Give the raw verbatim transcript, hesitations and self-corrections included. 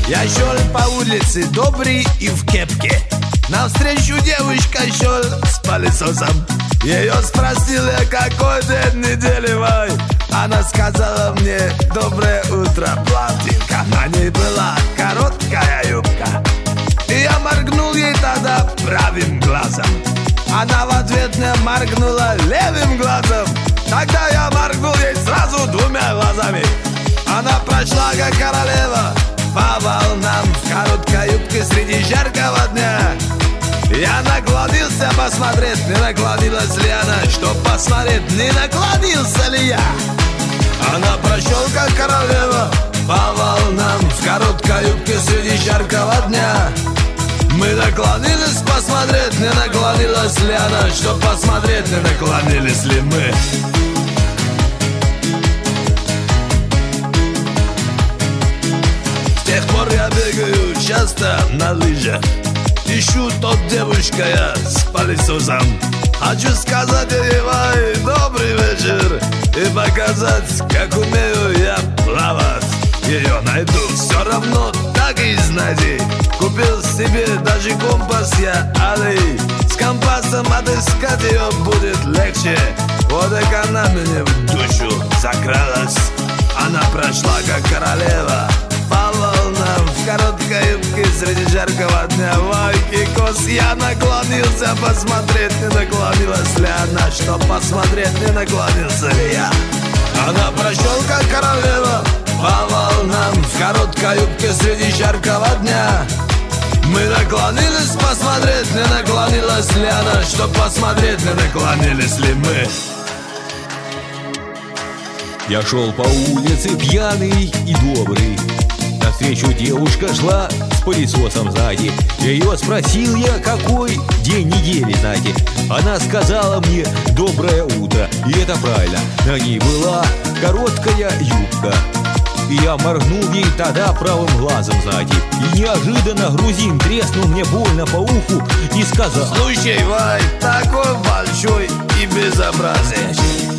Я шел по улице добрый и в кепке. Навстречу девушка шел с пылесосом. Ее спросил я, какой день недели, вай. Она сказала мне: доброе утро, блондинка. На ней была короткая юбка. И я моргнул ей тогда правым глазом. Она в ответ мне моргнула левым глазом. Тогда я моргнул ей сразу двумя глазами. Она прошла как королева по волнам в короткой юбке среди жаркого дня. Я наклонился посмотреть, не наклонилась ли она, чтоб посмотреть, не наклонился ли я. Она прошел как королева по волнам в короткой юбке среди жаркого дня. Мы наклонились посмотреть, не наклонилась ли она, чтоб посмотреть, не наклонились ли мы. С тех пор я бегаю часто на лыжах. Ищу тот девушка я с пылесосом. Хочу сказать ей: вай, добрый вечер, и показать, как умею я плавать. Ее найду, все равно так и знаете. Купил себе даже компас я, алый. С компасом отыскать ее будет легче. Вот как она мне в душу закралась. Она прошла как королева по волнам в короткой юбке среди жаркого дня. Вайки кос, я наклонился посмотреть, не наклонилась ли она, чтоб посмотреть, не наклонился ли я. Она прошел как королева по волнам в короткой юбке среди жаркого дня. Мы наклонились посмотреть, не наклонилась ли она, чтоб посмотреть, не наклонились ли мы. Я шел по улице пьяный и добрый. Навстречу девушка шла с пылесосом сзади. Ее спросил я, какой день недели, знаете. Она сказала мне: доброе утро. И это правильно, на ней была короткая юбка. И я моргнул ей тогда правым глазом сзади. И неожиданно грузин треснул мне больно по уху и сказал: слушай, Вай, такой большой и безобразный.